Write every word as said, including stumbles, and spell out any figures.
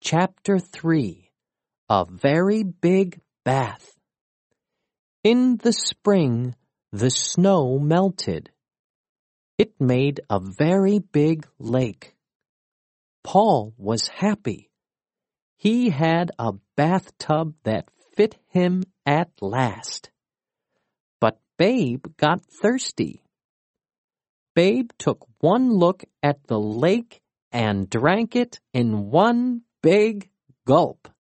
Chapter three. A Very Big Bath. In the spring, the snow melted. It made a very big lake. Paul was happy. He had a bathtub that fit him at last. But Babe got thirsty. Babe took one look at the lake and drank it in one big gulp.